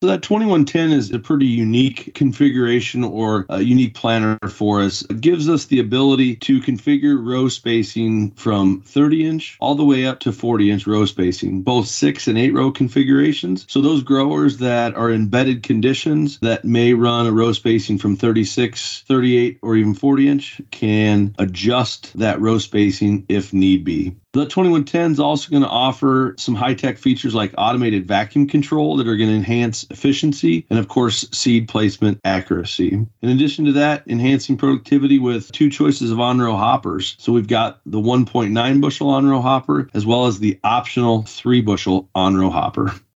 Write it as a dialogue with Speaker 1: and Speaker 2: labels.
Speaker 1: So that 2110 is a pretty unique configuration or a unique planter for us. It gives us the ability to configure row spacing from 30-inch all the way up to 40-inch row spacing, both 6 and 8 row configurations. So those growers that are in bedded conditions that may run a row spacing from 36, 38, or even 40-inch can adjust that row spacing if need be. The 2110 is also going to offer some high-tech features like automated vacuum control that are going to enhance efficiency and, of course, seed placement accuracy. In addition to that, enhancing productivity with 2 choices of on-row hoppers. So we've got the 1.9 bushel on-row hopper as well as the optional 3 bushel on-row hopper.